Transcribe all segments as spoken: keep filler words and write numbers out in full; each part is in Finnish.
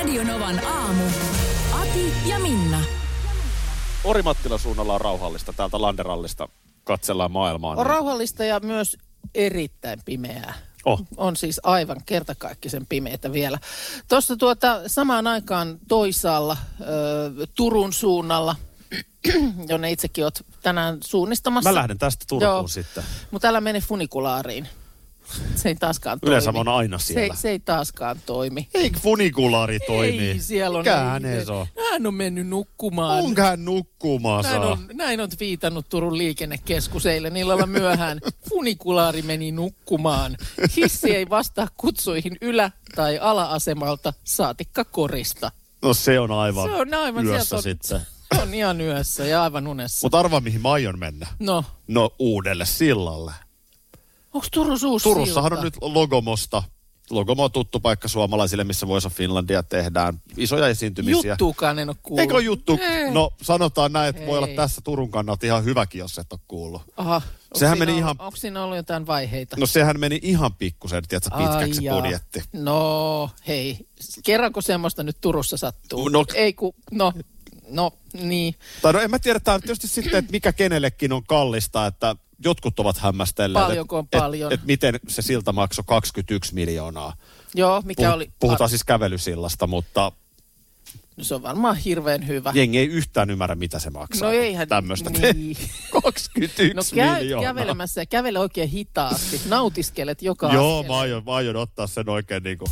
Radionovan aamu. Ati ja Minna. Orimattilan suunnalla on rauhallista. Täältä Landerallista katsellaan maailmaa. On niin... rauhallista ja myös erittäin pimeää. Oh. On siis aivan kertakaikkisen pimeätä vielä. Tuossa tuota samaan aikaan toisaalla ö, Turun suunnalla, jonne itsekin olet tänään suunnistamassa. Mä lähden tästä Turkuun Joo. sitten. Mutta älä mene funikulaariin. Se ei taaskaan toimi. Yleensä on aina siellä. Se, se ei taaskaan toimi. Eikö funikulaari toimi? Ei, siellä on... Mikähän ei se on? Hän on mennyt nukkumaan. Onko hän nukkumaan näin on, näin on viitannut Turun liikennekeskus eilen illalla myöhään. Funikulaari meni nukkumaan. Hissi ei vastaa kutsuihin ylä- tai ala-asemalta, saatikka korista. No se on aivan, se on aivan yössä on, sitten. Se on ihan yössä ja aivan unessa. Mutta arvaa mihin mä aion mennä. No. No uudelle sillalle. Onko Turussa uusi Turussahan silta? on nyt Logomosta. Logomo on tuttu paikka suomalaisille, missä Voice of Finlandia tehdään. Isoja esiintymisiä. Juttuukaan en ole kuullut. Eikö ole juttu? Ei. No sanotaan näin, että Ei. voi olla tässä Turun kannalta ihan hyväkin, jos et ole kuullut. Aha. Sehän meni ollut, ihan... Onko siinä ollut jotain vaiheita? No sehän meni ihan pikkusen, tiedätkö, pitkäksi se budjetti. No hei, kerranko semmoista nyt Turussa sattuu? No, Ei ku, no, no niin. Tai no en mä tiedä, tämä on tietysti sitten, että mikä kenellekin on kallista, että jotkut ovat hämmästelleet, Paljonko on että paljon. et, et miten se silta maksoi kaksikymmentäyksi miljoonaa. Joo, mikä Puh, oli... Puhutaan siis kävelysillasta, mutta... No se on varmaan hirveän hyvä. Jengi ei yhtään ymmärrä, mitä se maksaa. No eihän... Tämmöistä. Niin. kaksikymmentäyksi no käy miljoonaa. kävelemässä ja kävele oikein hitaasti. Nautiskelet joka Joo, askeleen. mä aion, mä aion ottaa sen oikein niinku...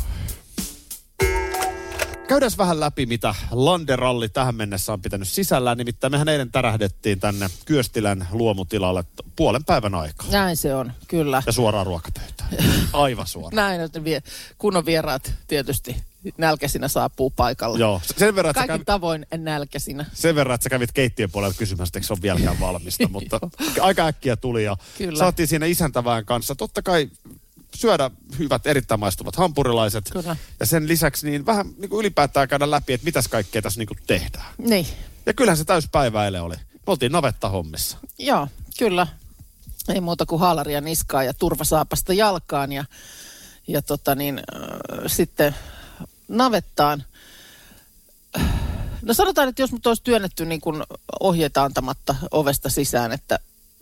Käydään vähän läpi, mitä Landeralli tähän mennessä on pitänyt sisällään. Nimittäin mehän eilen tärähdettiin tänne Kyöstilän luomutilalle puolen päivän aikaa. Näin se on, kyllä. Ja suoraan ruokapöytään. Aivan suoraan. Näin, että vie, kunnon vieraat tietysti nälkäisinä saapuu paikalle. Joo, sen verran, että Kaikin kävi, tavoin nälkäisinä. sen verran, että sä kävit keittiön puolella kysymässä, että eikö se ole vieläkään valmista. Mutta aika äkkiä tuli ja Kyllä. saatiin siinä isäntävään kanssa. Totta kai syödä hyvät, erittäin maistuvat hampurilaiset. Kyllä. Ja sen lisäksi niin vähän niin kuin ylipäätään käydä läpi, että mitäs kaikkea tässä niin kuin tehdään. Niin. Ja kyllähän se täyspäivä eilen oli. Me oltiin navettahommissa. Joo, kyllä. Ei muuta kuin haalaria niskaa ja turvasaapasta jalkaan ja, ja tota niin, äh, sitten navettaan. No sanotaan, että jos mut olisi työnnetty niin kuin ohjeita antamatta ovesta sisään, että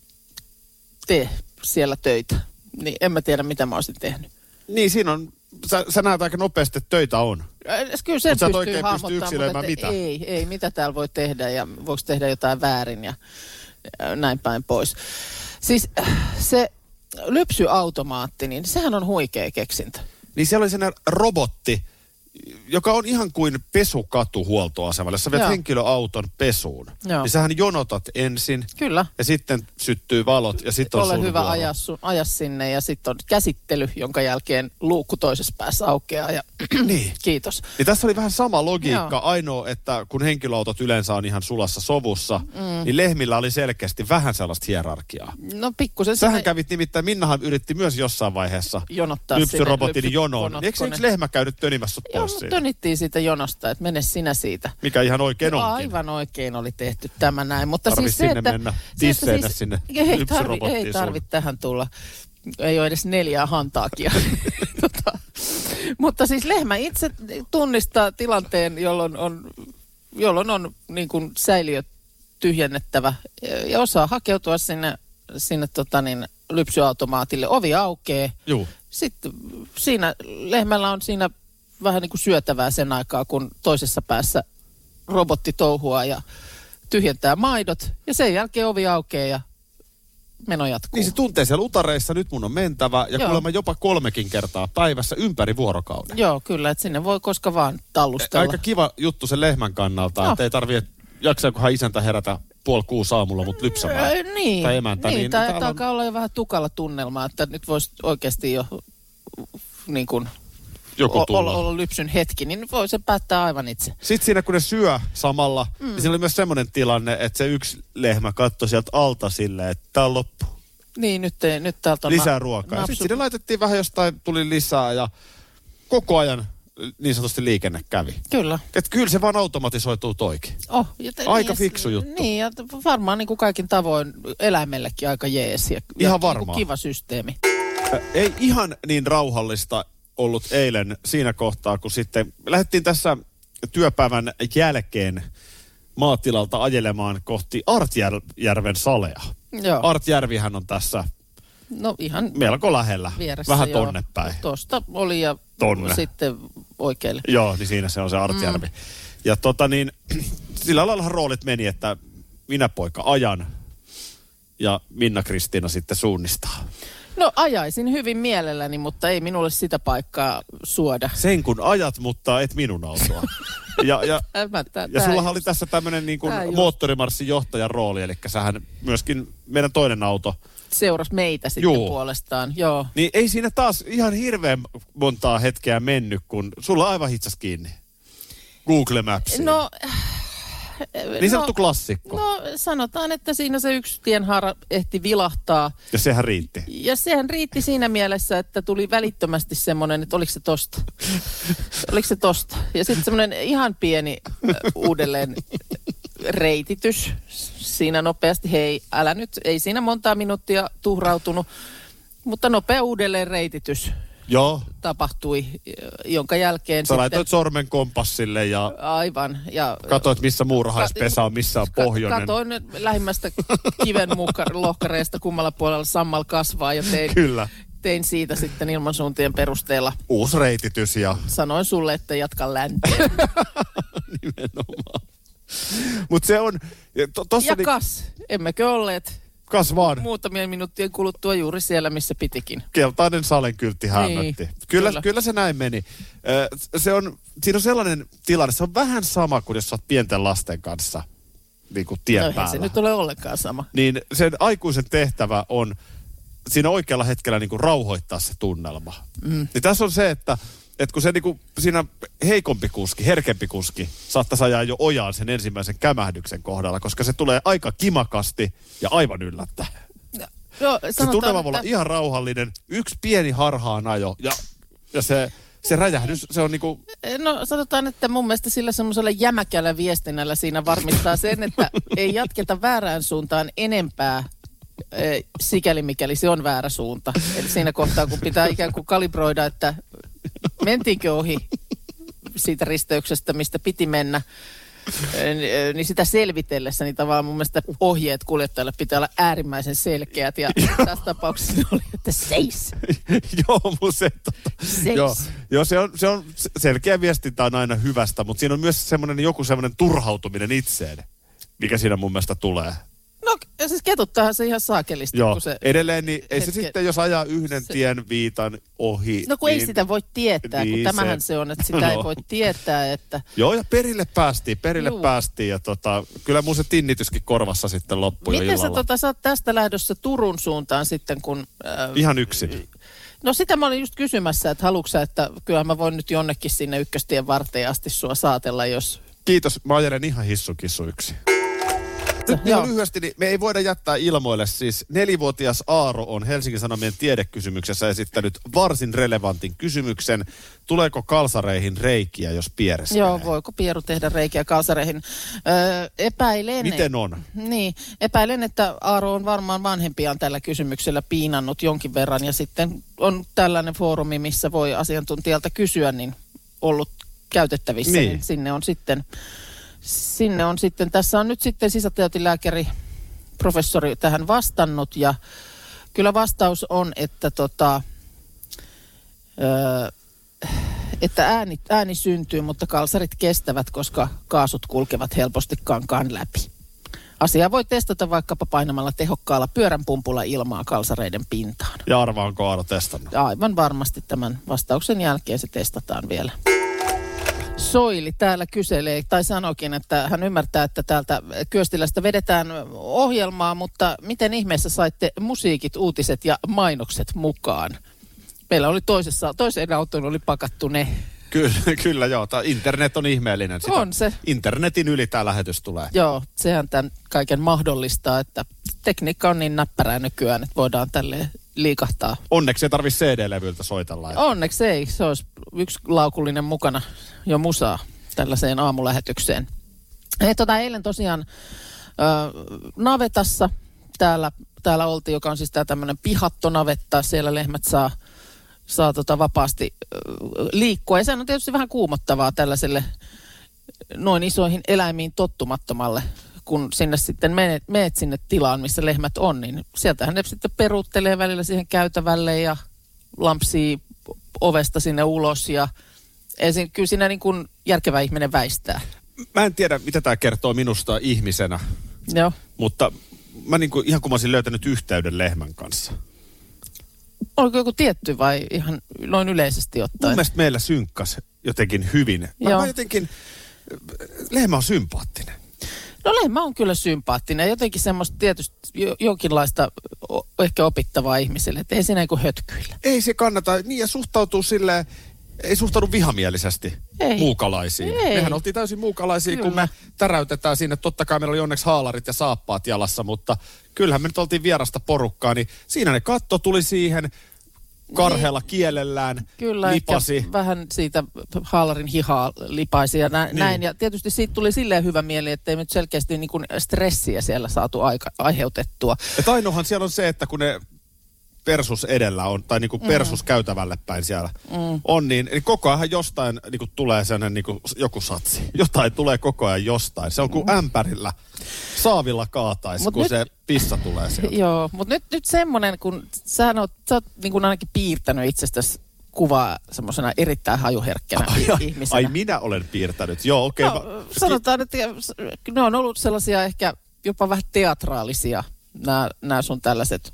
tee siellä töitä, niin en mä tiedä, mitä mä olisin tehnyt. Niin, siinä on, sä, sä näet aika nopeasti, että töitä on. Äh, Kyllä sen Mut sä et pystyy oikein pysty hahmottamaan, yksilöimään mutta mitä. ei, ei, mitä täällä voi tehdä ja voiko tehdä jotain väärin ja äh, näin päin pois. Siis äh, se lypsyautomaatti, niin sehän on huikea keksintö. Niin siellä oli sellainen robotti, joka on ihan kuin pesukatu huoltoasemalle. Jos sä viet Joo. henkilöauton pesuun, Joo. niin sähän jonotat ensin. Kyllä. Ja sitten syttyy valot ja sitten on Ole sun hyvä vuoro. aja, sun, aja sinne ja sitten on käsittely, jonka jälkeen luukku toisessa päässä aukeaa ja Niin. kiitos. Niin tässä oli vähän sama logiikka. Joo. Ainoa, että kun henkilöautot yleensä on ihan sulassa sovussa, mm. niin lehmillä oli selkeästi vähän sellaista hierarkiaa. No pikkusen Sähän sinne kävit nimittäin, Minnahan yritti myös jossain vaiheessa jonottaa lypsyrobotin sinne jonoon. Niin eikö se lypsykoneet. yksi lehmä käynyt tönimässä sut Joo, pois mutta siitä? tönittiin siitä jonosta, että mene sinä siitä. Mikä ihan oikein onkin. Aivan oikein oli tehty tämä näin. Mutta Tarvis siis se, sinne että, mennä se, että tisseinä sinne ei tarvi, lypsyrobottiin ei sun. tarvi tähän tulla. Ei ole edes neljää hantaakia. tota, mutta siis lehmä itse tunnistaa tilanteen, jolloin on, jolloin on niin kuin säiliö tyhjennettävä ja osaa hakeutua sinne, sinne tota niin, lypsyautomaatille. Ovi aukeaa. Juu. Sitten siinä lehmällä on siinä vähän niin kuin syötävää sen aikaa, kun toisessa päässä robotti touhuaa ja tyhjentää maidot. Ja sen jälkeen ovi aukeaa ja meno jatkuu. Niin se tuntee siellä utareissa, nyt mun on mentävä ja Joo. kuulemma jopa kolmekin kertaa päivässä ympäri vuorokauden. Joo, kyllä, että sinne voi koska vaan tallustella. Aika kiva juttu sen lehmän kannalta, Joo. että ei tarvitse, jaksaakohan isäntä herätä puoli kuusi aamulla mut lypsämään. Öö, niin, Tai emäntä, niin, niin tai täällä on- alkaa olla jo vähän tukalla tunnelmaa, että nyt voisi oikeasti jo niin kuin Joku o- tulla. olla, olla lypsyn hetki, niin voi se päättää aivan itse. Sitten siinä kun ne syö samalla, mm. niin siinä oli myös semmoinen tilanne, että se yksi lehmä katsoi sieltä alta silleen, että tää on loppu. Niin, nyt, nyt täältä on Lisää na- ruokaa. napsu- Sitten sinne laitettiin vähän jostain, tuli lisää ja koko ajan niin sanotusti liikenne kävi. Kyllä. Että kyllä se vaan automatisoituu toikin. Oh, ja te, Aika niin, fiksu juttu. Niin, ja varmaan niin kuin kaikin tavoin eläimellekin aika jees. Ja, Ihan ja varmaan. Niin kuin kiva systeemi. Ä, Ei ihan niin rauhallista ollut eilen siinä kohtaa, kun sitten lähdettiin tässä työpäivän jälkeen maatilalta ajelemaan kohti Artjärven salea. Joo. Artjärvihän on tässä no, ihan melko lähellä. Vieressä, vähän joo. tonne päin. Tuosta oli ja tonne. Sitten oikealle. Joo, niin siinä se on se Artjärvi. Mm. Ja tota niin, sillä laillahan roolit meni, että minä poika ajan ja Minna-Kristiina sitten suunnistaa. No ajaisin hyvin mielelläni, mutta ei minulle sitä paikkaa suoda. Sen kun ajat, mutta et minun autoa. Ja, ja, Tämä, tämä, ja sullahan oli tässä tämmöinen niin kuin moottorimarssin johtajan rooli, eli sähän myöskin meidän toinen auto seurasi meitä sitten Juu. puolestaan, joo. Niin ei siinä taas ihan hirveän montaa hetkeä mennyt, kun sulla aivan hitsas kiinni Google Mapsiin. No, niin sanottu no, klassikko. No sanotaan, että siinä se yksi tienhaara ehti vilahtaa. Ja sehän riitti. Ja sehän riitti siinä mielessä, että tuli välittömästi semmoinen, että oliko se tosta. oliko se tosta. Ja sitten semmoinen ihan pieni äh, uudelleen reititys. Siinä nopeasti, hei älä nyt, ei siinä montaa minuuttia tuhrautunut, mutta nopea uudelleen reititys. Joo. Tapahtui, jonka jälkeen Sä sitten laitoit sormen kompassille ja aivan, ja katoit, missä muurahaispesa on, missä on pohjoinen. Katoin lähimmästä kiven lohkareesta kummalla puolella sammal kasvaa ja tein, Kyllä. tein siitä sitten ilmansuuntien perusteella. Uusi reititys ja sanoin sulle, että jatka länteen. Nimenomaan. Mutta se on to, ja ni- kas, emmekö olleet kas vaan. Muutamien minuuttien kuluttua juuri siellä, missä pitikin. Keltainen salenkyltti hämötti. Niin, kyllä, kyllä. kyllä se näin meni. Se on, siinä on sellainen tilanne, se on vähän sama kuin jos sä oot pienten lasten kanssa niin kuin tien no, päällä. Se nyt ole ollenkaan sama. Niin sen aikuisen tehtävä on siinä oikealla hetkellä niin kuin rauhoittaa se tunnelma. Mm. Niin tässä on se, että että kun se niinku, siinä heikompi kuski, herkempi kuski saattaisi ajaa jo ojaan sen ensimmäisen kämähdyksen kohdalla, koska se tulee aika kimakasti ja aivan yllättäen. No, joo, se tunnelma voi olla ihan rauhallinen, yksi pieni harhaan ajo ja, ja se, se räjähdys, se on niinku... No sanotaan, että mun mielestä sillä semmoisella jämäkällä viestinnällä siinä varmistaa sen, että ei jatketa väärään suuntaan enempää, sikäli mikäli se on väärä suunta. Eli siinä kohtaa, kun pitää ikään kuin kalibroida, että mentiinkö ohi siitä risteyksestä, mistä piti mennä, niin sitä selvitellessä, niin tavallaan mun mielestä ohjeet kuljettajalle pitää olla äärimmäisen selkeät. Ja tässä tapauksessa oli, että seis. Joo, mun se, tota, seis. Joo, joo se, on, se on selkeä viestintä on aina hyvästä, mutta siinä on myös semmoinen joku semmoinen turhautuminen itseen, mikä siinä mun mielestä tulee. No siis ketuttaahan se ihan saakelisti. Joo, kun se edelleen niin ei hetke... se sitten, jos ajaa yhden se... tien viitan ohi. No kun niin, ei sitä voi tietää, niin kun tämähän se, se on, että sitä no. ei voi tietää, että... Joo, ja perille päästiin, perille Juu. päästiin ja tota, kyllä mun se tinnityskin korvassa sitten loppui jo illalla. Miten sä, tota, sä oot tästä lähdössä Turun suuntaan sitten, kun... Äh, ihan yksin. No sitä mä olin just kysymässä, että haluatko sä, että kyllä mä voin nyt jonnekin sinne ykköstien varteen asti sua saatella, jos... Kiitos, mä ajelen ihan hissukissu yksin. Nyt niin lyhyesti, niin me ei voida jättää ilmoille. Siis nelivuotias Aaro on Helsingin Sanomien tiedekysymyksessä esittänyt varsin relevantin kysymyksen. Tuleeko kalsareihin reikiä, jos piereskelee? Joo, voiko pieru tehdä reikiä kalsareihin? Öö, epäilen... Miten on? Niin, epäilen, että Aaro on varmaan vanhempiaan tällä kysymyksellä piinannut jonkin verran. Ja sitten on tällainen foorumi, missä voi asiantuntijalta kysyä, niin ollut käytettävissä. Niin. Niin sinne on sitten... Sinne on sitten, tässä on nyt sitten sisätautilääkäri, professori tähän vastannut ja kyllä vastaus on, että, tota, öö, että ääni, ääni syntyy, mutta kalsarit kestävät, koska kaasut kulkevat helposti kankaan läpi. Asiaa voi testata vaikkapa painamalla tehokkaalla pyöränpumpulla ilmaa kalsareiden pintaan. Ja arvaa, onko Aaro testannut? Aivan varmasti tämän vastauksen jälkeen se testataan vielä. Soili täällä kyselee, tai sanokin, että hän ymmärtää, että täältä Kyöstilästä vedetään ohjelmaa, mutta miten ihmeessä saitte musiikit, uutiset ja mainokset mukaan? Meillä oli toisessa, toiseen autoon oli pakattu ne. Kyllä, kyllä joo. Tämä internet on ihmeellinen. Sitä on se. Internetin yli tämä lähetys tulee. Joo, sehän tämän kaiken mahdollistaa, että tekniikka on niin näppärää nykyään, että voidaan tälleen liikahtaa. Onneksi ei tarvitse C D-levyltä soitella. Onneksi ei. Se olisi yksi laukullinen mukana jo musaa tällaiseen aamulähetykseen. Hei, tota, eilen tosiaan äh, navetassa täällä, täällä oltiin, joka on siis tää tämmöinen pihattonavetta. Siellä lehmät saa, saa tota vapaasti äh, liikkua. Ja sehän on tietysti vähän kuumottavaa tällaiselle noin isoihin eläimiin tottumattomalle, kun sinne sitten menet, meet sinne tilaan, missä lehmät on, niin sieltähän ne sitten peruuttelee välillä siihen käytävälle ja lampsii ovesta sinne ulos ja ensin, kyllä siinä niin kuin järkevä ihminen väistää. Mä en tiedä, mitä tämä kertoo minusta ihmisenä, Joo. mutta mä niin kuin, ihan kun mä olisin löytänyt yhteyden lehmän kanssa. Oliko joku tietty vai ihan noin yleisesti ottaen? Mun mielestä meillä synkkas jotenkin hyvin. Mä, mä jotenkin, lehmä on sympaattinen. No lehmä on kyllä sympaattinen. Jotenkin semmoista tietysti jo, jonkinlaista o, ehkä opittavaa ihmiselle, että ei siinä niin hötkyillä. Ei se kannata, niin ja suhtautuu silleen, ei suhtaudu vihamielisesti ei. muukalaisiin. Ei. Mehän oltiin täysin muukalaisia, kyllä. kun me täräytetään siinä. Totta kai meillä oli onneksi haalarit ja saappaat jalassa, mutta kyllähän me nyt oltiin vierasta porukkaa, niin siinä ne katto tuli siihen karhealla kielellään, kyllä, lipasi. Vähän siitä haalarin hihaa lipaisi ja nä- niin. näin. Ja tietysti siitä tuli silleen hyvä mieli, että ei nyt selkeästi niin kuin stressiä siellä saatu aika, aiheutettua. Ja ainoahan siellä on se, että kun ne persus edellä on, tai niin kuin persus mm. käytävälle päin siellä mm. on, niin, niin koko ajan jostain niin kuin tulee sellainen niin kuin joku satsi. Jotain tulee koko ajan jostain. Se on kuin mm. ämpärillä, saavilla kaataisi, mut kun nyt, se pissa tulee sieltä. Joo, mutta nyt, nyt semmoinen, kun sä oot, sä oot niin kuin ainakin piirtänyt itsestäsi kuvaa semmoisena erittäin hajuherkkänä ai, ihmisenä. Ai minä olen piirtänyt, joo okei. Okay, no, sanotaan, että ne on ollut sellaisia ehkä jopa vähän teatraalisia, nämä, nämä sun tällaiset.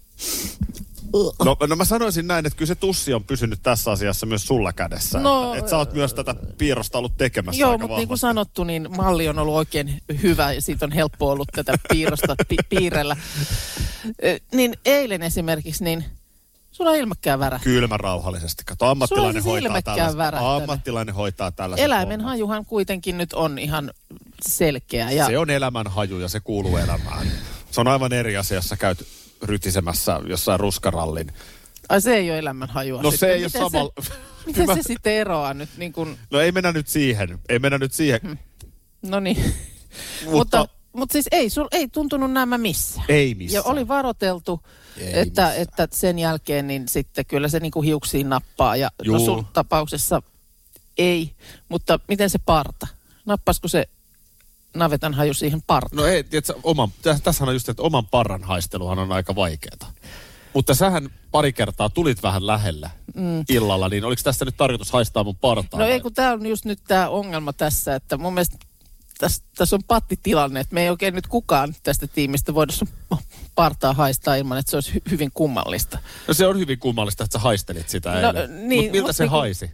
No, no mä sanoisin näin, että kyllä se tussi on pysynyt tässä asiassa myös sulla kädessä. No, että et sä oot myös tätä piirrosta ollut tekemässä joo, aika mutta vahvasti. niin kuin sanottu, niin malli on ollut oikein hyvä ja siitä on helppo ollut tätä piirrosta pi- piirrellä. E, niin eilen esimerkiksi, niin sulla on ilmekkään värähtänyt. Kylmä rauhallisesti. Kato, ammattilainen siis hoitaa tällaista. Ammattilainen hoitaa tällaista. Eläimen hommat. Hajuhan kuitenkin nyt on ihan selkeä. Ja se on elämän haju ja se kuuluu elämään. Se on aivan eri asia, jos sä käyt rytisemässä jossain ruskarallin. Ai se ei ole elämänhajua. No sitten. se ei miten ole samalla. Miten se sitten eroaa nyt niin kuin. No ei mennä nyt siihen. Ei mennä nyt siihen. Hmm. No niin. mutta, mutta, mutta siis ei, sul, ei tuntunut nämä missään. Ei missään. Ja oli varoteltu, että, että sen jälkeen niin sitten kyllä se niin kuin hiuksiin nappaa. Ja Juu. no sun tapauksessa ei. Mutta miten se parta? Nappasko se navetan haju siihen partaan? No ei, tiedätkö, oman, tässähän on just, että oman parran haisteluhan on aika vaikeaa. Mutta sähän pari kertaa tulit vähän lähellä mm. illalla, niin oliko tästä nyt tarkoitus haistaa mun partaa? No vai? Ei, kun tää on just nyt tää ongelma tässä, että mun mielestä tässä, tässä on pattitilanne, että me ei oikein nyt kukaan tästä tiimistä voida sun partaa haistaa ilman, että se olisi hy- hyvin kummallista. No se on hyvin kummallista, että sä haistelit sitä no, eilen. Niin, Mut miltä mut se niin haisi?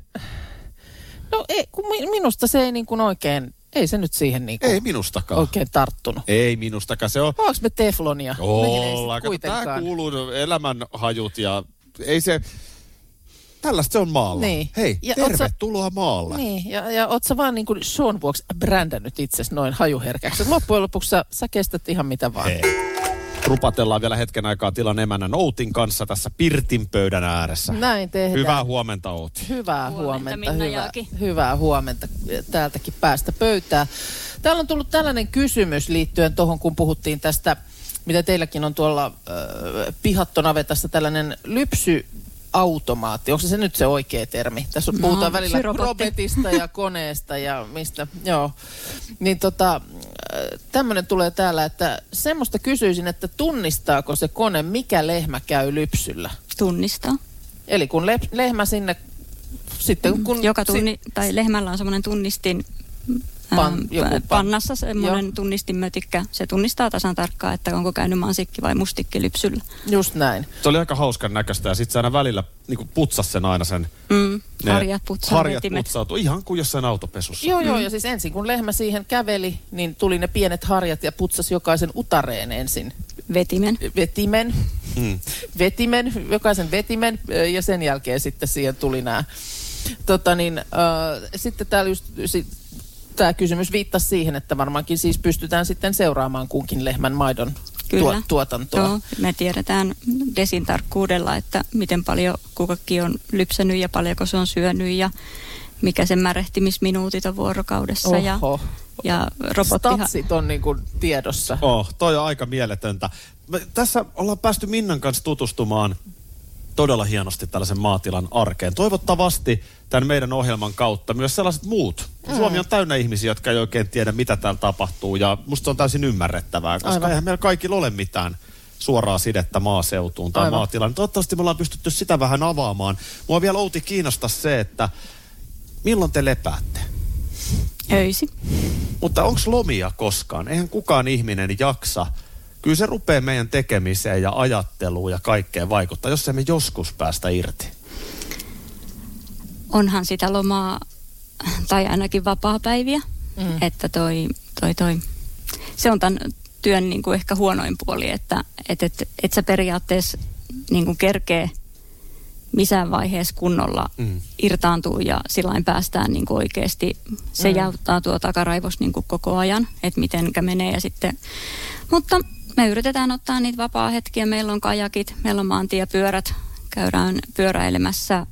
No ei, kun minusta se ei niin kuin oikein. Ei se nyt siihen niinku ei minustakaan oikein tarttunut. Ei minustakaan. Se on. Onko me teflonia? Ollaan. Tämä kuuluu elämänhajut ja ei se. Tällaista se on maalla. Niin. Hei, ja tervetuloa sä, maalle. Niin, ja, ja oot sä vaan niin kuin Sean vuoksi brändännyt itsesi noin hajuherkäksi. Loppujen lopuksi sä, sä kestät ihan mitä vaan. Hei. Rupatellaan vielä hetken aikaa tilan emännän Outin kanssa tässä Pirtin pöydän ääressä. Näin tehdään. Hyvää huomenta, Outi. Hyvää huomenta. huomenta hyvää, hyvää huomenta täältäkin päästä pöytään. Täällä on tullut tällainen kysymys liittyen tuohon, kun puhuttiin tästä, mitä teilläkin on tuolla äh, pihattonavetassa, tällainen lypsyautomaatti. Onko se nyt se oikea termi? Tässä no, puhutaan välillä robotista ja koneesta ja mistä. Joo. Niin tota, tämmöinen tulee täällä, että semmoista kysyisin, että tunnistaako se kone, mikä lehmä käy lypsyllä? Tunnistaa. Eli kun le- lehmä sinne sitten kun. Joka tunni, si- tai lehmällä on semmoinen tunnistin. Pan, joku pan. Pannassa semmoinen tunnistinmötikkä. Se tunnistaa tasan tarkkaan, että onko käynyt mansikki vai mustikki lypsyllä. Just näin. Se oli aika hauskan näköistä ja sitten se aina välillä niin putsasi sen aina sen. Mm, harjat putsautuu. Harjat putsautuu ihan kuin jossain autopesussa. Joo, joo. Mm. Ja siis ensin kun lehmä siihen käveli, niin tuli ne pienet harjat ja putsasi jokaisen utareen ensin. Vetimen. Vetimen. Mm. Vetimen, jokaisen vetimen ja sen jälkeen sitten siihen tuli nämä. Tota niin, äh, sitten täällä just. Si- Tämä kysymys viittasi siihen, että varmaankin siis pystytään sitten seuraamaan kunkin lehmän maidon tuo, tuotantoa. Joo, me tiedetään desin tarkkuudella, että miten paljon kukakin on lypsänyt ja paljonko se on syönyt ja mikä sen märehtimisminuutit on vuorokaudessa. Oho. Ja, ja robottihan. Statsit on niin kuin tiedossa. Oh, toi on aika mieletöntä. Me tässä ollaan päästy Minnan kanssa tutustumaan todella hienosti tällaisen maatilan arkeen. Toivottavasti tämän meidän ohjelman kautta myös sellaiset muut. Mm. Suomi on täynnä ihmisiä, jotka ei oikein tiedä, mitä täällä tapahtuu. Ja musta se on täysin ymmärrettävää, koska Aivan. eihän meillä kaikilla ole mitään suoraa sidettä maaseutuun tai Aivan. maatilaan. Toivottavasti me ollaan pystytty sitä vähän avaamaan. Mua vielä Outi kiinnostaa se, että milloin te lepäätte? Öisi. Mutta onko lomia koskaan? Eihän kukaan ihminen jaksa. Kyllä se rupeaa meidän tekemiseen ja ajatteluun ja kaikkeen vaikuttaa, jos emme joskus päästä irti. Onhan sitä lomaa, tai ainakin vapaapäiviä, mm. että toi, toi, toi. Se on tämän työn niin kuin ehkä huonoin puoli, että et, et, et sä periaatteessa niin kuin kerkee missään vaiheessa kunnolla mm. irtaantuu ja sillain päästään niin kuin oikeasti. Se mm. jäyttää tuo takaraivos niin kuin koko ajan, että mitenkä menee ja sitten. Mutta me yritetään ottaa niitä vapaa-hetkiä. Meillä on kajakit, meillä on maantiepyörät, käydään pyöräilemässä.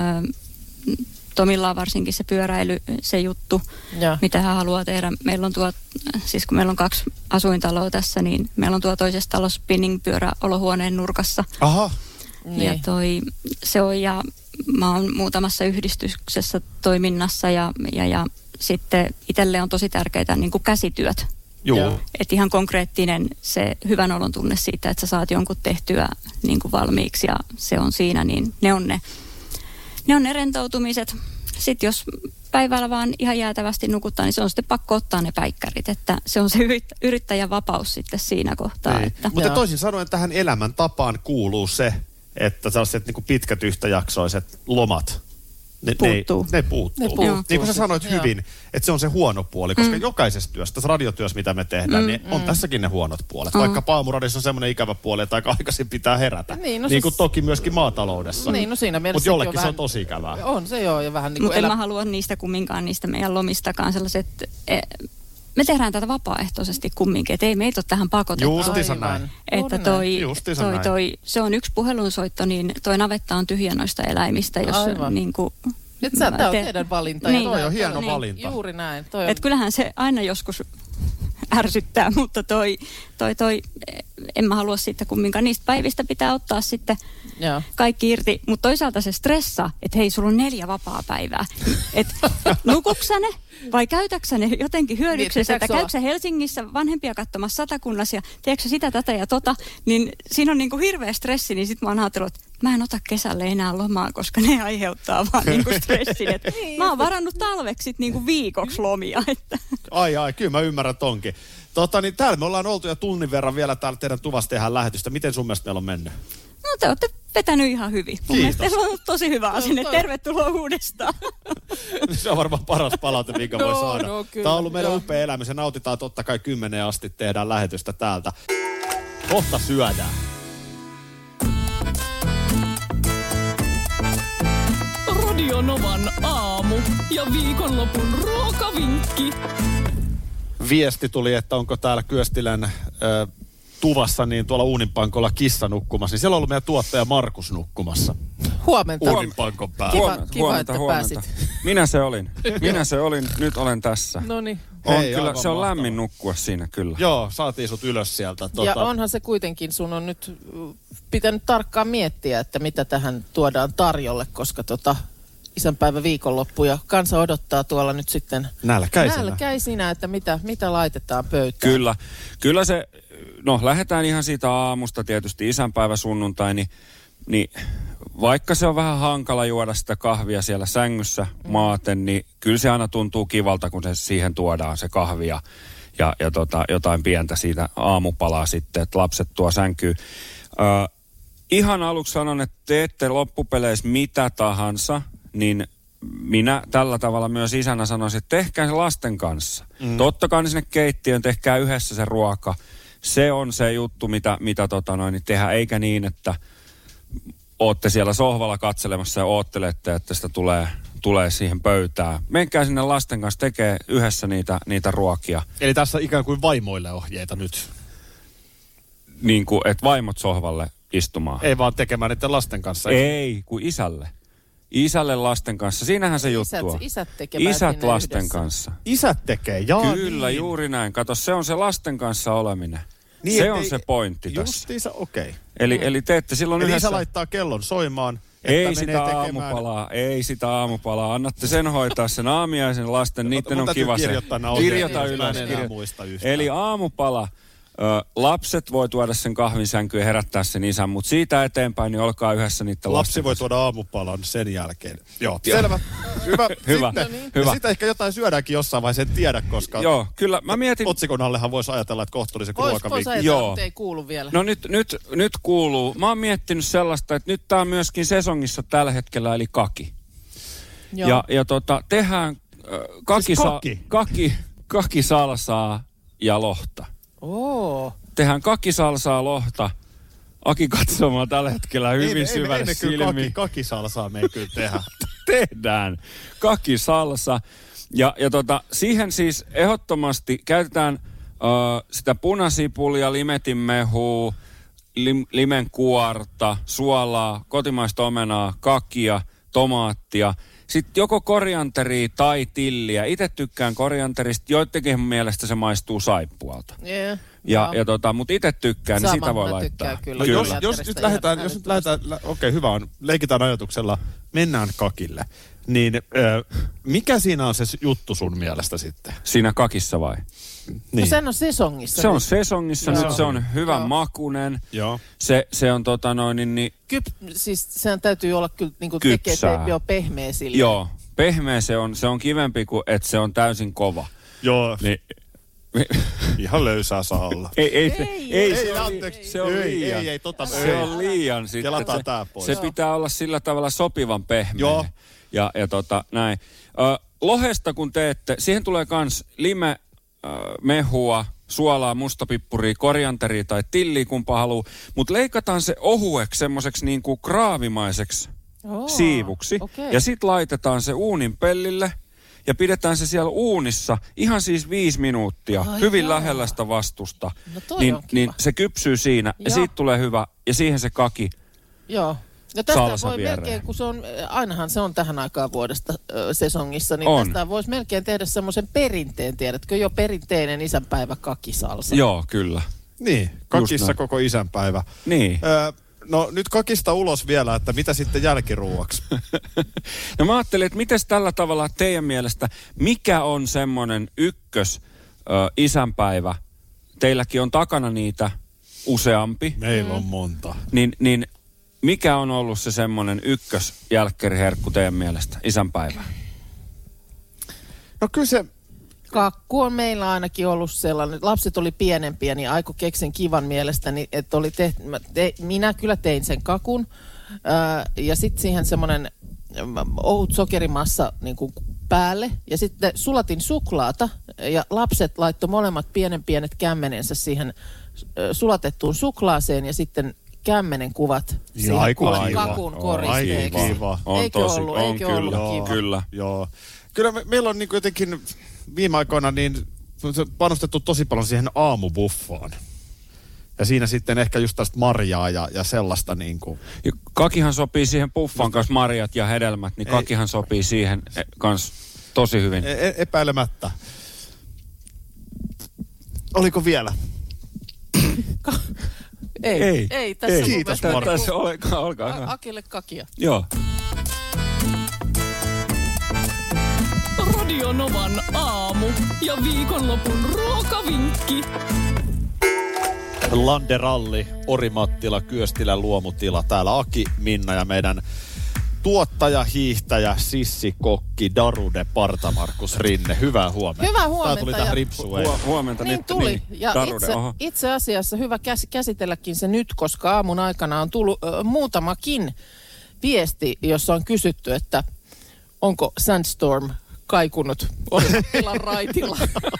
Tomilla on varsinkin se pyöräily, se juttu, ja. mitä hän haluaa tehdä. Meillä on tuo, siis kun meillä on kaksi asuintaloa tässä, niin meillä on tuo toisessa talossa spinning-pyörä olohuoneen nurkassa. Aha. Ja niin. toi, se on, ja mä oon muutamassa yhdistyksessä toiminnassa, ja, ja, ja sitten itselle on tosi tärkeää niin kuin käsityöt. Joo. Että ihan konkreettinen se hyvän olon tunne siitä, että sä saat jonkun tehtyä niin kuin valmiiksi, ja se on siinä, niin ne on ne. Ne on ne rentoutumiset. Sitten jos päivällä vaan ihan jäätävästi nukuttaa, niin se on sitten pakko ottaa ne päikkärit. Että se on se yrittäjän vapaus sitten siinä kohtaa. Että. Mutta toisin sanoen tähän elämäntapaan kuuluu se, että sellaiset niin kuin pitkät yhtäjaksoiset lomat, ne puuttuu. Ne, ne puuttuu. Ne puuttuu. Niin kuin sä sanoit Joo. hyvin, että se on se huono puoli, koska mm. jokaisessa työssä, tässä radiotyössä, mitä me tehdään, mm, niin on mm. tässäkin ne huonot puolet. Mm. Vaikka Aamuradiossa on semmoinen ikävä puoli, että aika aikaisin pitää herätä. Niin, no niin kuin siis toki myöskin maataloudessa. Niin, no siinä mielessä. Mutta jollekin se vähän, on tosi ikävää. On se joo, ja vähän niin kuin Mutta elä... en mä halua niistä kumminkaan, niistä meidän lomistakaan sellaiset. E, me tehdään tätä vapaaehtoisesti kumminkin, että ei meitä ole tähän pakotettu. Justiinsa näin. Että toi, toi, toi, se on yksi puhelinsoitto, niin toi navetta on tyhjä noista eläimistä, jos niin kuin... Nyt sä, tämä on teidän valinta. Niin, toi on hieno niin, valinta. Juuri näin. Toi on... Et kyllähän se aina joskus ärsyttää, mutta toi, toi, toi, en mä halua sitten kumminkaan. Niistä päivistä pitää ottaa sitten Joo. kaikki irti. Mutta toisaalta se stressaa, että hei, sulla on neljä vapaa-päivää. Että nukuksä ne vai käytäksä ne jotenkin hyödyksessä, niin, että käykö Helsingissä vanhempia katsomassa Satakunnassa ja teetkö sitä, tätä ja tota. Niin siinä on niinku hirveä stressi, niin sit mä oon ajatellut, että mä en ota kesälle enää lomaa, koska ne aiheuttaa vaan niinku stressin. Et mä oon varannut talveksi niinku viikoksi lomia. Että. Ai ai, kyllä mä ymmärrän tonkin. Tota, niin täällä me ollaan oltu jo tunnin verran vielä täällä teidän tuvassa tehdään lähetystä. Miten sun mielestä meillä on mennyt? No te olette vetänyt ihan hyvin. Mun mielestä teillä on ollut tosi hyvä asenne. Tervetuloa uudestaan. Se on varmaan paras palaute, minkä voi no, saada. No, kyllä, Tämä on ollut meidän joo. upea elämä. Se nautitaan totta kai kymmeneen asti. Tehdään lähetystä täältä. Kohta syödään. Radio Novan aamu ja viikonlopun ruokavinkki. Viesti tuli, että onko täällä Kyöstilän äh, tuvassa niin tuolla uuninpankolla kissa nukkumassa. Niin siellä on ollut meidän tuottaja Markus nukkumassa. Huomenta. Uuninpankon päällä. Kiva, Huomenta, kiva huomenta, että huomenta. pääsit. Minä se olin. Minä se olin. Nyt olen tässä. Noniin. On, Hei, kyllä, se on mahtavaa. lämmin nukkua siinä kyllä. Joo, saatiin sut ylös sieltä. Tuota... Ja onhan se kuitenkin, sun on nyt pitänyt tarkkaan miettiä, että mitä tähän tuodaan tarjolle, koska tota isänpäivä viikonloppu ja kansa odottaa tuolla nyt sitten Nälkäisenä. nälkäisinä, että mitä, mitä laitetaan pöytään. Kyllä. Kyllä se, no lähdetään ihan siitä aamusta tietysti isänpäivä sunnuntai, niin, niin vaikka se on vähän hankala juoda sitä kahvia siellä sängyssä maaten, niin kyllä se aina tuntuu kivalta, kun se siihen tuodaan se kahvi ja, ja, ja tota, jotain pientä siitä aamupalaa sitten, että lapset tuo sänkyyn. Ö, ihan aluksi sanon, että teette loppupeleissä mitä tahansa, niin minä tällä tavalla myös isänä sanoisin, että tehkää se lasten kanssa. Mm. Tottakaa ne sinne keittiöön, tehkää yhdessä se ruoka. Se on se juttu, mitä, mitä tota noin, niin tehdään, eikä niin, että ootte siellä sohvalla katselemassa ja oottelette, että sitä tulee, tulee siihen pöytään. Menkää sinne lasten kanssa tekee yhdessä niitä, niitä ruokia. Eli tässä ikään kuin vaimoille ohjeita nyt. Niin kuin, että vaimot sohvalle istumaan. Ei vaan tekemään niiden lasten kanssa. Ei, kuin isälle. Isälle lasten kanssa. Siinähän se Isät, juttu on. Isät tekevät Isät lasten yhdessä. kanssa. Isät tekee, jaa. Kyllä, niin. juuri näin. Kato, se on se lasten kanssa oleminen. Niin, se on ei, se pointti tässä. Justiinsa, okei. Okay. Eli, eli teette silloin eli yhdessä... Eli laittaa kellon soimaan, ei sitä aamupalaa, ei sitä aamupalaa. Annatte sen hoitaa sen aamiaisen lasten, niiden on kiva se. Kirjoita ylös. Eli aamupala. Ö, lapset voi tuoda sen kahvinsänkyyn ja herättää sen isän, mutta siitä eteenpäin niin olkaa yhdessä niiden Lapsi lasten. voi tuoda aamupalan sen jälkeen. Joo, selvä. Hyvä. Hyvä. Sitten, No niin. Hyvä. Sitä ehkä jotain syödäänkin jossain vaiheessa, en tiedä, koska... Joo, kyllä mä mietin... Otsikon allehan voisi ajatella, että kohtuullisen ruokaviikko. Voisi ajatella, mutta ei kuulu vielä. No nyt, nyt, nyt kuuluu. Mä oon miettinyt sellaista, että nyt tää on myöskin sesongissa tällä hetkellä, eli kaki. Joo. Ja, ja tota, tehdään äh, kaki, siis sa- kaki? kaki, kaki salsaa ja lohta. Oo. Tehdään kakisalsaa, lohta. Aki katsomaan tällä hetkellä hyvin ei, syvälle ei, ei, silmiin. Kaki, kakisalsaa me ei kyllä tehdä. Tehdään kakisalsa. Ja, ja tota, siihen siis ehdottomasti käytetään uh, sitä punasipulia, limetinmehua, lim, limenkuorta, suolaa, kotimaista omenaa, kakia, tomaattia. Sitten joko korianteria tai tilliä. Itse tykkään korianterista, joidenkin mielestä se maistuu saippualta. Yeah, ja, no. ja tota, mutta itse tykkään, niin sitä voi laittaa. Kyllä. No jos, jos nyt lähdetään, jos nyt lähdetään, okei okay, hyvä on, leikitään ajatuksella, mennään kakille. Niin ö, mikä siinä on se juttu sun mielestä sitten? Siinä kakissa vai? Niin. Niin. No sehän on sesongissa. Se on sesongissa, Joo. nyt se on hyvän Joo. makunen. Joo. Se, se on tota noin, niin, niin Kyp, siis sehän täytyy olla kyllä niinku Kypsää. tekee jo pehmeä sille. joo, pehmeä se on, se on kivempi kuin, että se on täysin kova. Joo, Niin, ihan löysää saa olla. ei, ei, se, Ei, ei, ei, se, on, anteeksi. se on Ei, liian. ei, ei, tota, se ei. on liian sitten. Kelataan Se, tää pois. se Joo. pitää olla sillä tavalla sopivan pehmeä. Joo. Ja, ja tota näin. Ö, lohesta kun teette, siihen tulee kans lime, ö, mehua, suolaa, mustapippuria, korianteria tai tilliä, kumpa haluu. Mutta leikataan se ohueksi, semmoiseksi niinku kraavimaiseksi Oo, siivuksi. okei. Ja sit laitetaan se uunin pellille ja pidetään se siellä uunissa ihan siis viisi minuuttia. Ai hyvin jaa. lähellä sitä vastusta. No toi niin, on kiva. niin se kypsyy siinä ja Joo. siitä tulee hyvä. Ja siihen se kaki. Joo. No tästä Salsa voi viereen. melkein, kun se on, ainahan se on tähän aikaan vuodesta ö, sesongissa, niin On. tästä voisi melkein tehdä semmoisen perinteen, tiedätkö, jo perinteinen isänpäivä kakisalsa. Joo, kyllä. Niin, kakissa näin. koko isänpäivä. Niin. Öö, no nyt kakista ulos vielä, että mitä sitten jälkiruuaksi? No mä ajattelin, että mites tällä tavalla teidän mielestä, mikä on semmoinen ykkös ö, isänpäivä? Teilläkin on takana niitä useampi. Meillä on monta. Niin, niin mikä on ollut se semmoinen ykkös jälkkeriherkku teidän mielestä isänpäivä? No kyllä se, Kakku on meillä ainakin ollut sellainen. Lapset oli pienempiä, niin Aiko keksin kivan mielestäni, että oli tehty, mä te, minä kyllä tein sen kakun. Ää, ja sitten siihen semmoinen ohut sokerimassa niin kuin päälle. Ja sitten sulatin suklaata ja lapset laittoi molemmat pienen pienet kämmenensä siihen ä, sulatettuun suklaaseen ja sitten kämmenen kuvat siihen aiku kakun kiva. koristeeksi. Aika kiva. On Eikö tosi, ollut, on eikö kyllä, ollut joo, kiva? kyllä. Joo. Kyllä me, meillä on niin kuin jotenkin viime aikoina niin panostettu tosi paljon siihen aamubuffaan. Ja siinä sitten ehkä just tästä marjaa ja, ja sellaista niin kuin. Ja kakihan sopii siihen puffan kanssa, marjat ja hedelmät, niin kakihan sopii siihen kanssa tosi hyvin. E- epäilemättä. Oliko vielä? Ei, Ei. ei, tässä Ei. mun Kiitos, mielestä- Markus. Tässä olkaa, olkaa hyvä. A- Akille kakia. Joo. Radio Novan aamu ja viikonlopun ruokavinkki. Landeralli, Orimattila, Kyöstilän luomutila. Täällä Aki, Minna ja meidän tuottaja, hiihtäjä, sissikokki, Darude, Parta, Markus Rinne. Hyvää huomenta. Hyvää huomenta Tää tuli ja- tähän ripsuun. Hu- huomenta Niin nyt. tuli. Ja Darude, itse, oho. itse asiassa hyvä käs, käsitelläkin se nyt, koska aamun aikana on tullut ö, muutamakin viesti, jossa on kysytty, että onko Sandstorm kaikunut Orimattilan raitilla.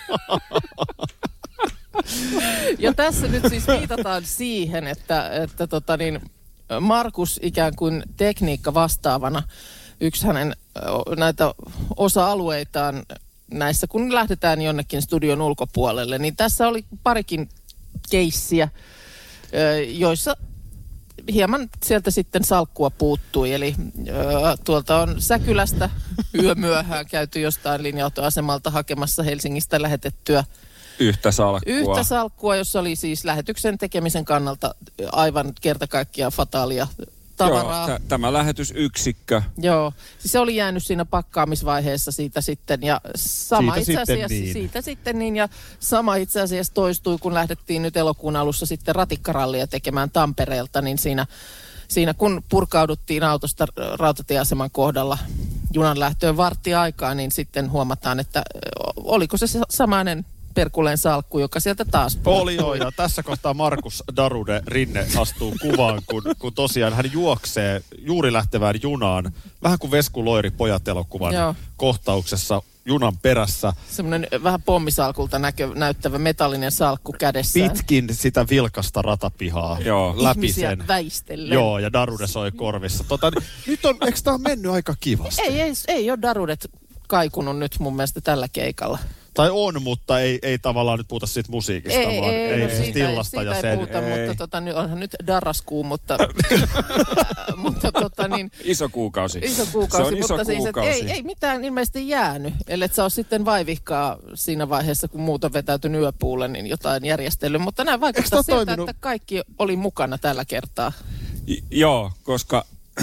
Ja tässä nyt siis viitataan siihen, että, että tota niin, Markus ikään kuin tekniikka vastaavana, yksi hänen ö, näitä osa-alueitaan näissä, kun lähdetään jonnekin studion ulkopuolelle, niin tässä oli parikin keissiä, ö, joissa hieman sieltä sitten salkkua puuttui. Eli ö, tuolta on Säkylästä yömyöhään käyty jostain linja-autoasemalta hakemassa Helsingistä lähetettyä Yhtä salkkua. Yhtä salkkua, jossa oli siis lähetyksen tekemisen kannalta aivan kerta kaikkiaan fataalia tavaraa. Joo, t- tämä lähetysyksikkö. Joo, siis se oli jäänyt siinä pakkaamisvaiheessa siitä sitten ja sama siitä itse asiassa sitten niin. siitä sitten niin ja sama itse asiassa toistui, kun lähdettiin nyt elokuun alussa sitten ratikkarallia tekemään Tampereelta, niin siinä, siinä kun purkauduttiin autosta rautatieaseman kohdalla junan lähtöön varttiaikaa, niin sitten huomataan, että oliko se samainen Perkuleen salkku, joka sieltä taas puhuu. Oli joo, ja tässä kohtaa Markus Darude Rinne astuu kuvaan, kun, kun tosiaan hän juoksee juuri lähtevään junaan, vähän kuin Vesku Loiri Pojat-elokuvan joo. kohtauksessa junan perässä. Semmoinen vähän pommisalkulta näkö, näyttävä metallinen salkku kädessä. Pitkin sitä vilkasta ratapihaa joo. läpi ihmisiä sen. väistellen. Joo, ja Darude soi korvissa. Tota, nyt on, eikö tämä mennyt aika kivasti? Ei, ei, ei ole Darudet kaikunut nyt mun mielestä tällä keikalla. Tai on, mutta ei, ei tavallaan nyt puhuta siitä musiikista, ei, vaan ei, ei, no ei siitä, stillasta siitä ja ei sen. puhuta, ei. mutta tota, nyt onhan nyt darraskuu, mutta, mutta tota niin... Iso kuukausi. Iso kuukausi, se on iso mutta kuukausi. siis, ei, ei mitään ilmeisesti jäänyt, ellei sä ole sitten vaivihkaa siinä vaiheessa, kun muut on vetäytynyt yöpuulle, niin jotain järjestelyä. Mutta näin vaikuttaa siltä, toiminut? Että kaikki oli mukana tällä kertaa. J- joo, koska...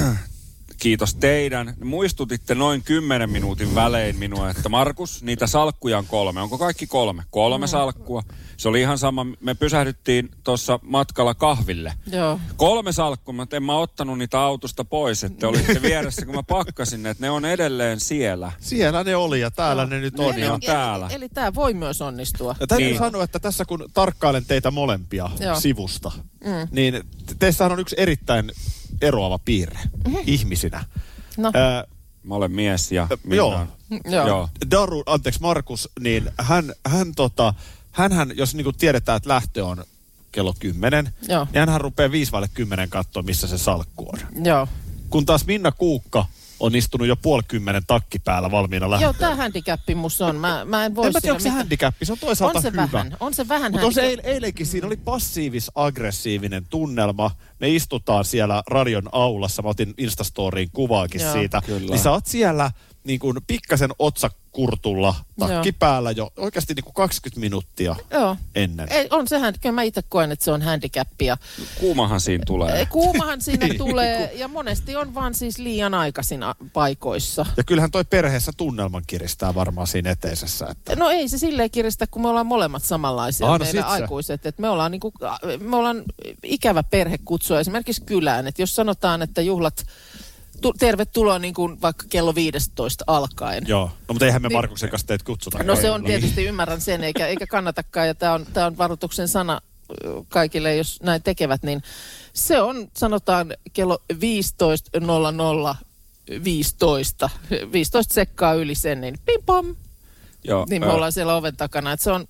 Kiitos teidän. Muistutitte noin kymmenen minuutin välein minua, että Markus, niitä salkkuja on kolme. Onko kaikki kolme? Kolme mm. salkkua. Se oli ihan sama. Me pysähdyttiin tuossa matkalla kahville. Joo. Kolme salkkua, mutta en mä ottanut niitä autosta pois, että olitte vieressä, kun mä pakkasin ne, että ne on edelleen siellä. Siellä ne oli ja täällä no. ne nyt on. Ne on täällä. Eli, eli tämä voi myös onnistua. Ja täytyy niin. sanoa, että tässä kun tarkkailen teitä molempia Joo. sivusta, mm. niin teissähän on yksi erittäin eroava piirre mm-hmm. ihmisinä. No. Ää, Mä olen mies ja minä joo. Joo. joo. Daru, anteeksi Markus, niin hän, hän tota, hänhän, jos niinku tiedetään, että lähtö on kello kymmenen, joo. niin hänhän rupeaa viisi vaille kymmenen katsoa, missä se salkku on. Joo. Kun taas Minna Kuukka on istunut jo puoli kymmenen takki päällä valmiina lähtöön. Joo, tämä handicappi musta on. Mä, mä en voi en mä tiedä, onko se handicappi. Se on toisaalta on se hyvä. Vähän, on se vähän Mutta on se eil- eilenkin, siinä oli passiivis-aggressiivinen tunnelma. Me istutaan siellä radion aulassa. Mä otin Instastoriin kuvaakin Joo, siitä. Kyllä. Niin sä oot siellä niin kuin pikkasen otsakurtulla takki Joo. päällä jo oikeasti niin kuin kaksikymmentä minuuttia Joo. ennen. Ei, on sehän, kyllä mä itse koen, että se on handicappia. Kuumahan siinä tulee. Kuumahan siinä tulee ja monesti on vaan siis liian aikaisin paikoissa. Ja kyllähän toi perheessä tunnelman kiristää varmaan siinä eteisessä. Että... No ei se silleen kiristä, kun me ollaan molemmat samanlaisia ah, no meidän aikuiset. Että me, ollaan niinku, me ollaan ikävä perhe kutsua esimerkiksi kylään. Että jos sanotaan, että juhlat... Tu- tervetuloa niin kuin vaikka kello viisitoista alkaen. Joo, no mutta eihän me niin, Markuksen kanssa teitä kutsuta. No se on tietysti, ymmärrän sen, eikä, eikä kannatakaan. Ja tämä on, tää on varoituksen sana kaikille, jos näin tekevät. Niin se on, sanotaan, kello viisitoista nolla nolla viisitoista. viisitoista sekkaa yli sen, niin pim pam. Joo, niin me äh, ollaan siellä oven takana. Että se on...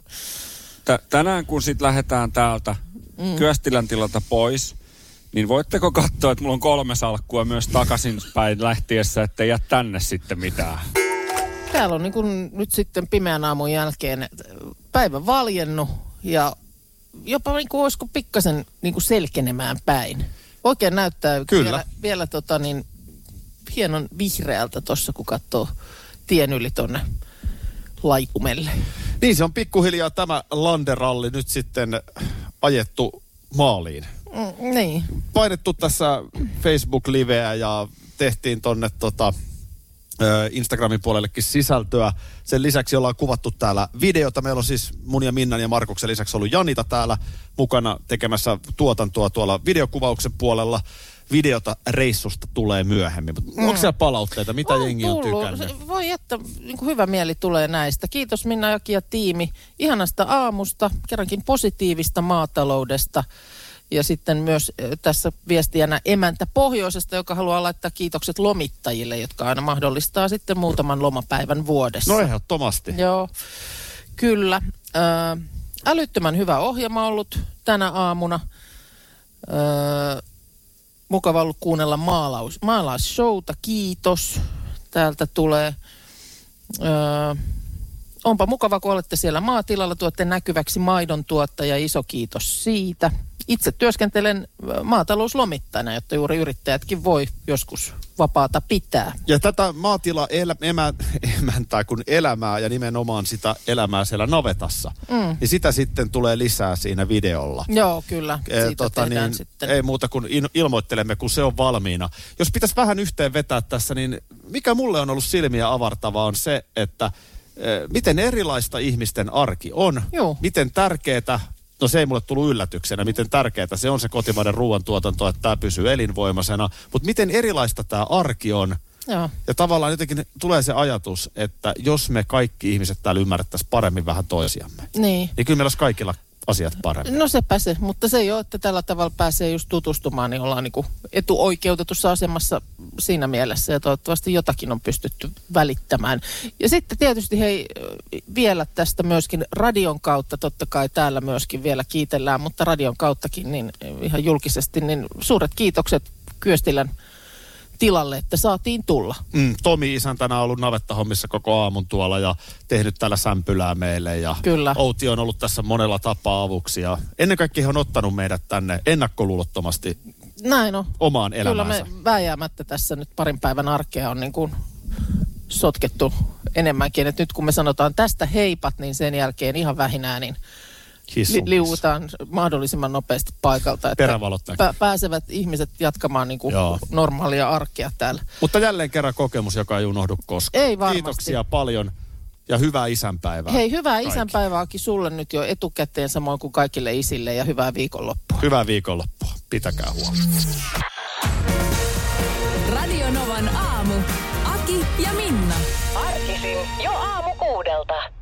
T- tänään kun sitten lähdetään täältä mm. Kyöstilän tilalta pois... Niin voitteko katsoa, että mulla on kolme salkkua myös takaisinpäin lähtiessä, ettei jää tänne sitten mitään? Täällä on niin kuin nyt sitten pimeän aamun jälkeen päivä valjennut ja jopa niin kuin olisiko pikkasen niin kuin selkenemään päin. Oikein näyttää Kyllä. vielä, vielä tota niin, hienon vihreältä tuossa, kun katsoo tien yli tonne Laitumelle. Niin se on pikkuhiljaa tämä landeralli nyt sitten ajettu maaliin. Mm, niin. Painettu tässä Facebook-liveä ja tehtiin tonne tota, Instagramin puolellekin sisältöä. Sen lisäksi ollaan kuvattu täällä videota. Meillä on siis mun ja Minnan ja Markuksen lisäksi ollut Janita täällä mukana tekemässä tuotantoa tuolla videokuvauksen puolella. Videota reissusta tulee myöhemmin. Mm. Onko siellä palautteita? Mitä on jengi on tullut. tykännyt? Voi että niin kuin hyvä mieli tulee näistä. Kiitos Minna Jaki ja tiimi ihanasta aamusta, kerrankin positiivista maataloudesta. Ja sitten myös tässä viestijänä emäntä Pohjoisesta, joka haluaa laittaa kiitokset lomittajille, jotka aina mahdollistaa sitten muutaman lomapäivän vuodessa. No ehdottomasti. Joo, kyllä. Ö, älyttömän hyvä ohjelma ollut tänä aamuna. Ö, mukava ollut kuunnella maalaus, maalausshowta, kiitos. Täältä tulee... Ö, onpa mukava, kun olette siellä maatilalla, tuotte näkyväksi maidon tuottaja, iso kiitos siitä. itse työskentelen maatalouslomittajana, jotta juuri yrittäjätkin voi joskus vapaata pitää. Ja tätä maatila elä, emä, emäntää kun elämää ja nimenomaan sitä elämää siellä navetassa, mm. niin sitä sitten tulee lisää siinä videolla. Joo, kyllä. Siitä e, tota, niin, sitten. Ei muuta kuin in, ilmoittelemme, kun se on valmiina. Jos pitäisi vähän yhteen vetää tässä, niin mikä mulle on ollut silmiä avartavaa on se, että e, miten erilaista ihmisten arki on, Joo. miten tärkeää. No se ei mulle tullut yllätyksenä, miten tärkeää se on se kotimainen ruoantuotanto, että tämä pysyy elinvoimaisena. Mutta miten erilaista tämä arki on. Joo. Ja tavallaan jotenkin tulee se ajatus, että jos me kaikki ihmiset täällä ymmärrettäisiin paremmin vähän toisiamme, niin, niin kyllä meillä olisi kaikilla asiat paremmin. No sepä se, mutta se ei ole, että tällä tavalla pääsee just tutustumaan, niin ollaan niin kuin etuoikeutetussa asemassa siinä mielessä ja toivottavasti jotakin on pystytty välittämään. Ja sitten tietysti hei vielä tästä myöskin radion kautta, totta kai täällä myöskin vielä kiitellään, mutta radion kauttakin niin ihan julkisesti, niin suuret kiitokset Kyöstilän tilalle, että saatiin tulla. Mm, Tomi isäntänä on ollut navettahommissa koko aamun tuolla ja tehnyt täällä sämpylää meille. Ja Kyllä. Outi on ollut tässä monella tapaa avuksi. Ja ennen kaikkea he on ottanut meidät tänne ennakkoluulottomasti Näin on. omaan elämäänsä. Kyllä me vääjäämättä tässä nyt parin päivän arkea on niin kuin sotkettu enemmänkin. Et nyt kun me sanotaan tästä heipat, niin sen jälkeen ihan vähinään niin li- liuutaan mahdollisimman nopeasti paikalta. Että Perävalot pä- pääsevät ihmiset jatkamaan niin kuin normaalia arkea täällä. Mutta jälleen kerran kokemus, joka ei unohdu koskaan. Ei varmasti. Kiitoksia paljon ja hyvää isänpäivää. Hei, hyvää kaikki. Isänpäivääkin sulle nyt jo etukäteen, samoin kuin kaikille isille ja hyvää viikonloppua. Hyvää viikonloppua. Pitäkää huolta. Radio Novan aamu. Aki ja Minna. Arkisin jo aamu kuudelta.